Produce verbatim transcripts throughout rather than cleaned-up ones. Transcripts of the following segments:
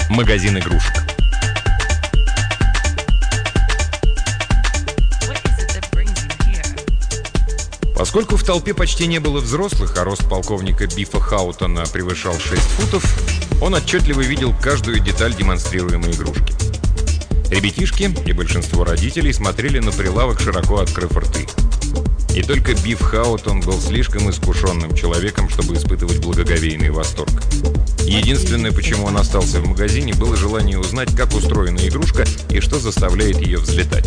Магазин игрушек. Поскольку в толпе почти не было взрослых, а рост полковника Бифа Хаутона превышал шесть футов, он отчетливо видел каждую деталь демонстрируемой игрушки. Ребятишки и большинство родителей смотрели на прилавок, широко открыв рты. И только Биф Хаутон был слишком искушенным человеком, чтобы испытывать благоговейный восторг. Единственное, почему он остался в магазине, было желание узнать, как устроена игрушка и что заставляет ее взлетать.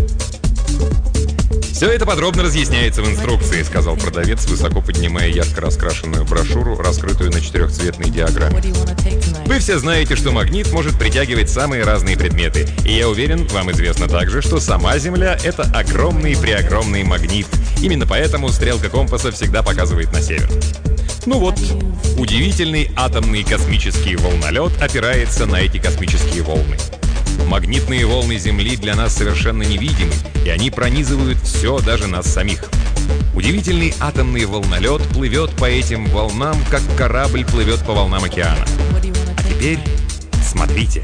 «Все это подробно разъясняется в инструкции», — сказал продавец, высоко поднимая ярко раскрашенную брошюру, раскрытую на четырехцветной диаграмме. «Вы все знаете, что магнит может притягивать самые разные предметы. И я уверен, вам известно также, что сама Земля — это огромный-преогромный магнит. Именно поэтому стрелка компаса всегда показывает на север. Ну вот, удивительный атомный космический волнолет опирается на эти космические волны. Магнитные волны Земли для нас совершенно невидимы, и они пронизывают все, даже нас самих. Удивительный атомный волнолет плывет по этим волнам, как корабль плывет по волнам океана. А теперь смотрите».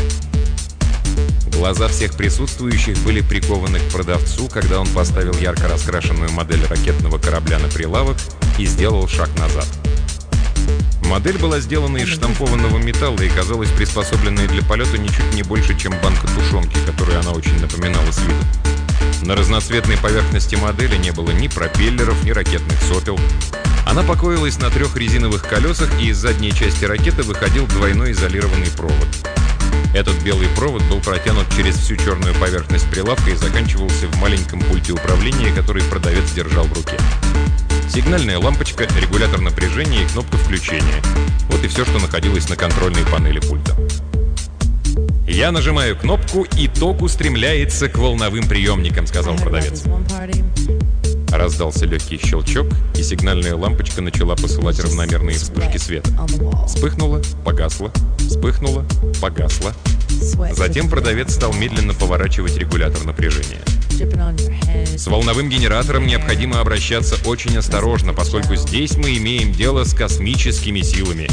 Глаза всех присутствующих были прикованы к продавцу, когда он поставил ярко раскрашенную модель ракетного корабля на прилавок и сделал шаг назад. Модель была сделана из штампованного металла и казалась приспособленной для полета ничуть не больше, чем банка тушенки, которую она очень напоминала с виду. На разноцветной поверхности модели не было ни пропеллеров, ни ракетных сопел. Она покоилась на трех резиновых колесах, и из задней части ракеты выходил двойной изолированный провод. Этот белый провод был протянут через всю черную поверхность прилавка и заканчивался в маленьком пульте управления, который продавец держал в руке. Сигнальная лампочка, регулятор напряжения и кнопка включения. Вот и все, что находилось на контрольной панели пульта. «Я нажимаю кнопку, и ток устремляется к волновым приемникам», — сказал продавец. Раздался легкий щелчок, и сигнальная лампочка начала посылать равномерные вспышки света. Вспыхнула, погасла, вспыхнула, погасла. Затем продавец стал медленно поворачивать регулятор напряжения. С волновым генератором необходимо обращаться очень осторожно, поскольку здесь мы имеем дело с космическими силами.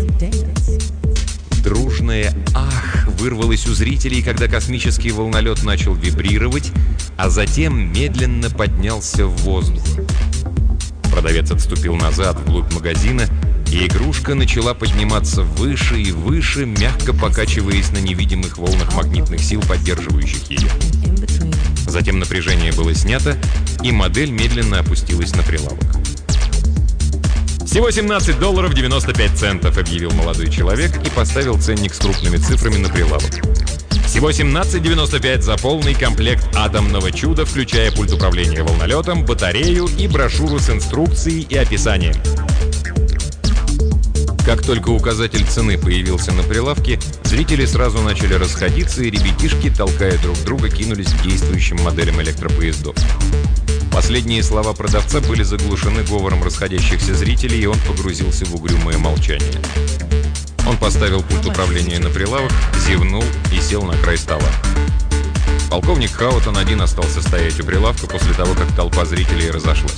Дружное «ах» вырвалось у зрителей, когда космический волнолет начал вибрировать, а затем медленно поднялся в воздух. Продавец отступил назад, вглубь магазина, и игрушка начала подниматься выше и выше, мягко покачиваясь на невидимых волнах магнитных сил, поддерживающих ее. Затем напряжение было снято, и модель медленно опустилась на прилавок. «Всего семнадцать долларов девяносто пять центов», — объявил молодой человек и поставил ценник с крупными цифрами на прилавок. «Всего семнадцать девяносто пять за полный комплект атомного чуда, включая пульт управления волнолетом, батарею и брошюру с инструкцией и описанием». Как только указатель цены появился на прилавке, зрители сразу начали расходиться, и ребятишки, толкая друг друга, кинулись к действующим моделям электропоездов. Последние слова продавца были заглушены говором расходящихся зрителей, и он погрузился в угрюмое молчание. Он поставил пульт управления на прилавок, зевнул и сел на край стола. Полковник Хаутон один остался стоять у прилавка после того, как толпа зрителей разошлась.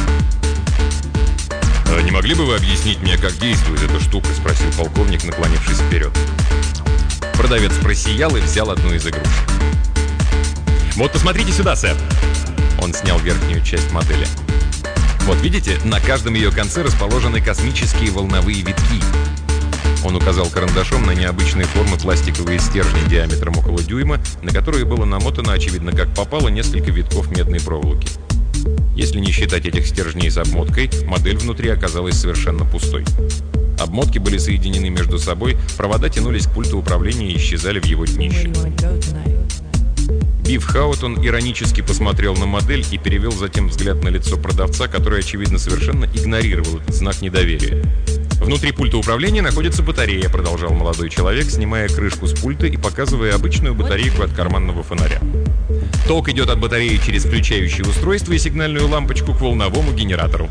«Не могли бы вы объяснить мне, как действует эта штука?» — спросил полковник, наклонившись вперед. Продавец просиял и взял одну из игрушек. «Вот посмотрите сюда, сэр!» Он снял верхнюю часть модели. «Вот видите, на каждом ее конце расположены космические волновые витки». Он указал карандашом на необычные формы пластиковые стержни диаметром около дюйма, на которые было намотано, очевидно, как попало, несколько витков медной проволоки. Если не считать этих стержней с обмоткой, модель внутри оказалась совершенно пустой. Обмотки были соединены между собой, провода тянулись к пульту управления и исчезали в его днище. Биф Хаутон иронически посмотрел на модель и перевел затем взгляд на лицо продавца, который, очевидно, совершенно игнорировал этот знак недоверия. «Внутри пульта управления находится батарея», — продолжал молодой человек, снимая крышку с пульта и показывая обычную батарейку от карманного фонаря. «Ток идет от батареи через включающее устройство и сигнальную лампочку к волновому генератору».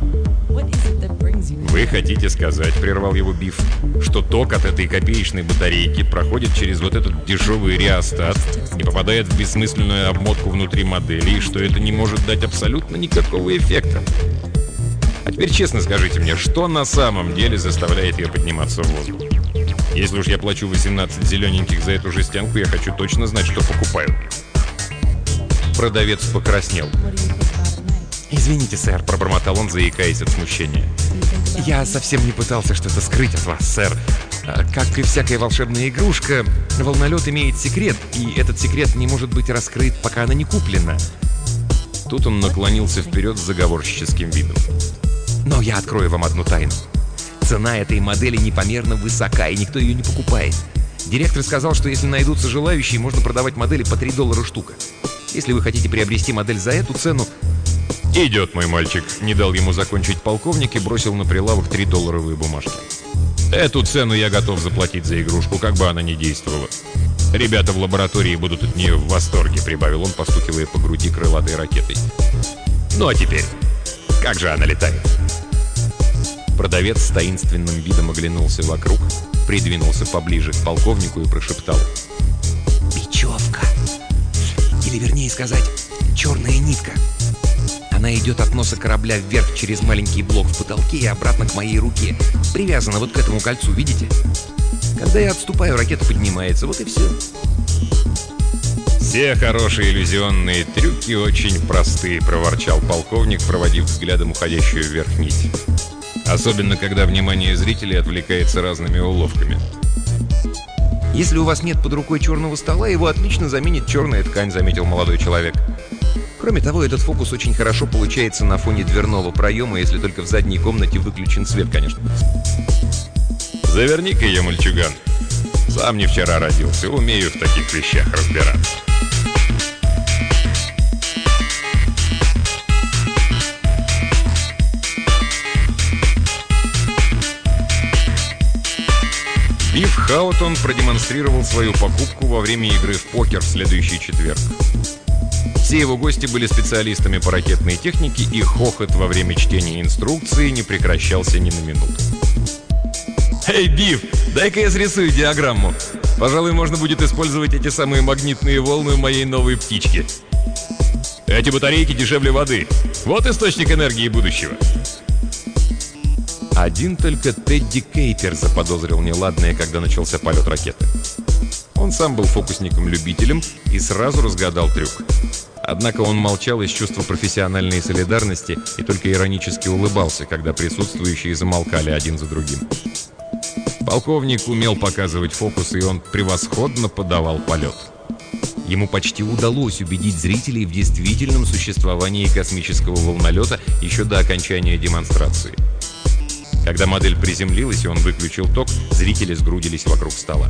«Вы хотите сказать, — прервал его Биф, — что ток от этой копеечной батарейки проходит через вот этот дешевый реостат и попадает в бессмысленную обмотку внутри модели, и что это не может дать абсолютно никакого эффекта? А теперь честно скажите мне, что на самом деле заставляет ее подниматься в воздух?» Если уж я плачу восемнадцать зелененьких за эту жестянку, я хочу точно знать, что покупаю». Продавец покраснел. «Извините, сэр», — пробормотал он, заикаясь от смущения. «Я совсем не пытался что-то скрыть от вас, сэр. Как и всякая волшебная игрушка, волнолет имеет секрет, и этот секрет не может быть раскрыт, пока она не куплена». Тут он наклонился вперед с заговорщическим видом. «Но я открою вам одну тайну. Цена этой модели непомерно высока, и никто ее не покупает. Директор сказал, что если найдутся желающие, можно продавать модели по три доллара штука. Если вы хотите приобрести модель за эту цену...» «Идет, мой мальчик», — не дал ему закончить полковник и бросил на прилавок тридолларовые бумажки. «Эту цену я готов заплатить за игрушку, как бы она ни действовала. Ребята в лаборатории будут от нее в восторге», — прибавил он, постукивая по груди крылатой ракетой. «Ну а теперь, как же она летает?» Продавец с таинственным видом оглянулся вокруг, придвинулся поближе к полковнику и прошептал: «Бечевка! Или, вернее сказать, черная нитка. Она идет от носа корабля вверх через маленький блок в потолке и обратно к моей руке. Привязана вот к этому кольцу, видите? Когда я отступаю, ракета поднимается, вот и все». «Все хорошие иллюзионные трюки очень простые», — проворчал полковник, проводив взглядом уходящую вверх нить. «Особенно, когда внимание зрителей отвлекается разными уловками». «Если у вас нет под рукой черного стола, его отлично заменит черная ткань», — заметил молодой человек. «Кроме того, этот фокус очень хорошо получается на фоне дверного проема, если только в задней комнате выключен свет, конечно». «Заверни-ка ее, мальчуган. Сам не вчера родился, умею в таких вещах разбираться». Биф Хаутон продемонстрировал свою покупку во время игры в покер в следующий четверг. Все его гости были специалистами по ракетной технике, и хохот во время чтения инструкции не прекращался ни на минуту. «Эй, Биф, дай-ка я срисую диаграмму. Пожалуй, можно будет использовать эти самые магнитные волны в моей новой птичке. Эти батарейки дешевле воды. Вот источник энергии будущего». Один только Тедди Кейпер заподозрил неладное, когда начался полет ракеты. Он сам был фокусником-любителем и сразу разгадал трюк. Однако он молчал из чувства профессиональной солидарности и только иронически улыбался, когда присутствующие замолкали один за другим. Полковник умел показывать фокусы, и он превосходно подавал полет. Ему почти удалось убедить зрителей в действительном существовании космического волнолета еще до окончания демонстрации. Когда модель приземлилась и он выключил ток, зрители сгрудились вокруг стола.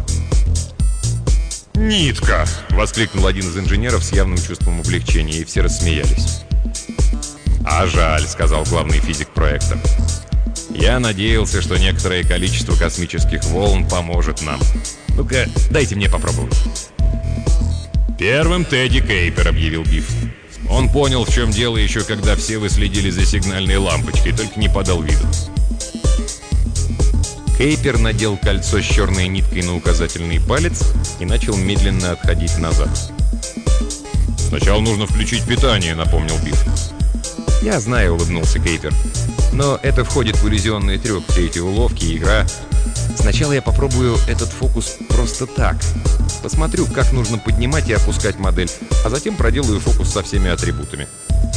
«Нитка!» — воскликнул один из инженеров с явным чувством облегчения, и все рассмеялись. «А жаль», — сказал главный физик-проектор. «Я надеялся, что некоторое количество космических волн поможет нам. Ну-ка, дайте мне попробовать». «Первым Тедди Кейпер», — объявил Биф. Он понял, в чем дело, еще когда все вы следили за сигнальной лампочкой, только не подал виду. Кейпер надел кольцо с черной ниткой на указательный палец и начал медленно отходить назад. «Сначала нужно включить питание», — напомнил Биф. «Я знаю», — улыбнулся Кейпер. «Но это входит в иллюзионный трюк, все эти уловки, игра. Сначала я попробую этот фокус просто так. Посмотрю, как нужно поднимать и опускать модель, а затем проделаю фокус со всеми атрибутами».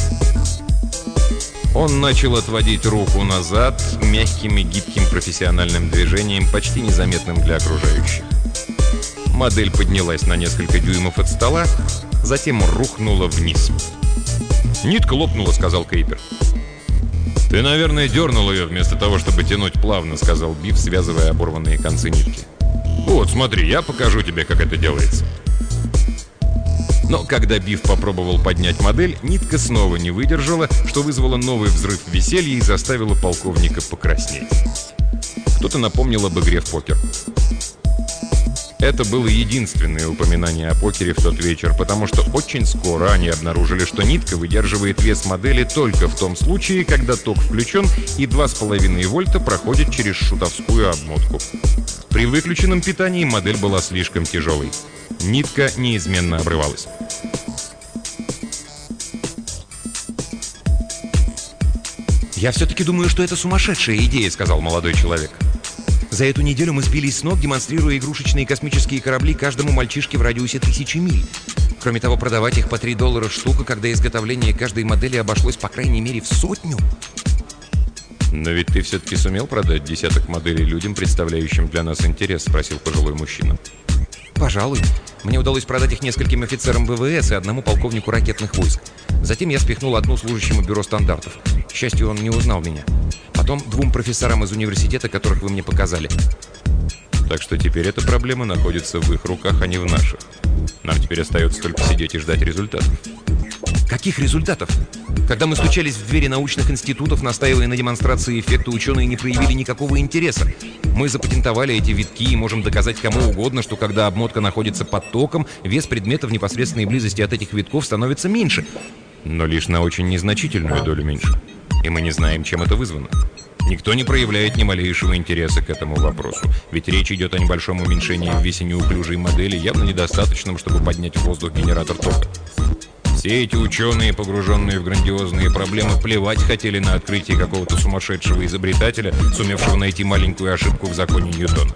Он начал отводить руку назад мягким и гибким профессиональным движением, почти незаметным для окружающих. Модель поднялась на несколько дюймов от стола, затем рухнула вниз. «Нитка лопнула», — сказал Кейпер. «Ты, наверное, дернул ее вместо того, чтобы тянуть плавно», — сказал Биф, связывая оборванные концы нитки. «Вот, смотри, я покажу тебе, как это делается». Но когда Биф попробовал поднять модель, нитка снова не выдержала, что вызвало новый взрыв веселья и заставило полковника покраснеть. Кто-то напомнил об игре в покер. Это было единственное упоминание о покере в тот вечер, потому что очень скоро они обнаружили, что нитка выдерживает вес модели только в том случае, когда ток включен и два с половиной вольта проходят через шутовскую обмотку. При выключенном питании модель была слишком тяжелой. Нитка неизменно обрывалась. «Я все-таки думаю, что это сумасшедшая идея», — сказал молодой человек. За эту неделю мы сбились с ног, демонстрируя игрушечные космические корабли каждому мальчишке в радиусе тысячи миль. Кроме того, продавать их по три доллара штука, когда изготовление каждой модели обошлось по крайней мере в сотню. «Но ведь ты все-таки сумел продать десяток моделей людям, представляющим для нас интерес?» — спросил пожилой мужчина. «Пожалуй. Мне удалось продать их нескольким офицерам ВВС и одному полковнику ракетных войск. Затем я спихнул одну служащему бюро стандартов. К счастью, он не узнал меня. Потом двум профессорам из университета, которых вы мне показали». «Так что теперь эта проблема находится в их руках, а не в наших. Нам теперь остается только сидеть и ждать результатов». «Каких результатов? Когда мы стучались в двери научных институтов, настаивая на демонстрации эффекта, ученые не проявили никакого интереса. Мы запатентовали эти витки и можем доказать кому угодно, что когда обмотка находится под током, вес предмета в непосредственной близости от этих витков становится меньше». «Но лишь на очень незначительную долю меньше. И мы не знаем, чем это вызвано. Никто не проявляет ни малейшего интереса к этому вопросу, ведь речь идет о небольшом уменьшении в весе неуклюжей модели, явно недостаточном, чтобы поднять в воздух генератор тока. Все эти ученые, погруженные в грандиозные проблемы, плевать хотели на открытие какого-то сумасшедшего изобретателя, сумевшего найти маленькую ошибку в законе Ньютона».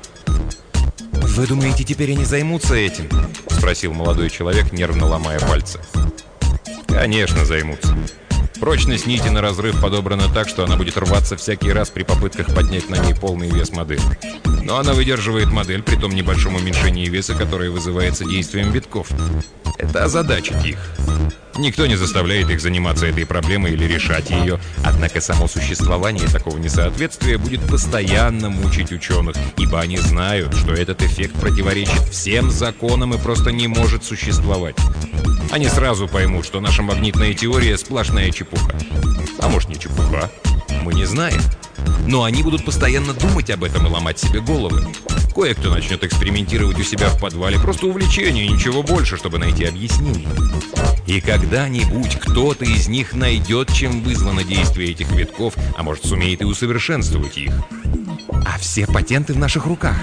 «Вы думаете, теперь они займутся этим?» — спросил молодой человек, нервно ломая пальцы. «Конечно, займутся. Прочность нити на разрыв подобрана так, что она будет рваться всякий раз при попытках поднять на ней полный вес модели. Но она выдерживает модель при том небольшом уменьшении веса, которое вызывается действием витков. Это озадачит их. Никто не заставляет их заниматься этой проблемой или решать ее, однако само существование такого несоответствия будет постоянно мучить ученых, ибо они знают, что этот эффект противоречит всем законам и просто не может существовать. Они сразу поймут, что наша магнитная теория — сплошная чепуха. А может, не чепуха? Мы не знаем. Но они будут постоянно думать об этом и ломать себе головы. Кое-кто начнет экспериментировать у себя в подвале. Просто увлечение, ничего больше, чтобы найти объяснение. И когда-нибудь кто-то из них найдет, чем вызвано действие этих витков, а может, сумеет и усовершенствовать их. А все патенты в наших руках.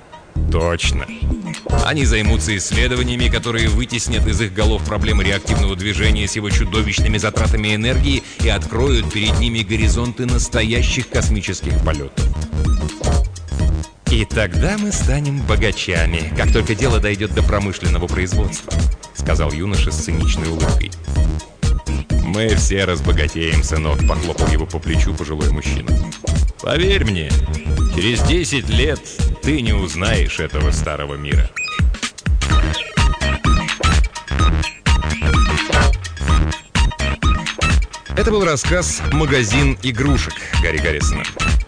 Точно. Они займутся исследованиями, которые вытеснят из их голов проблемы реактивного движения с его чудовищными затратами энергии и откроют перед ними горизонты настоящих космических полетов. «И тогда мы станем богачами, как только дело дойдет до промышленного производства», — сказал юноша с циничной улыбкой. «Мы все разбогатеем, сынок», — похлопал его по плечу пожилой мужчина. «Поверь мне, через десять лет ты не узнаешь этого старого мира». Это был рассказ «Магазин игрушек» Гарри Гаррисона.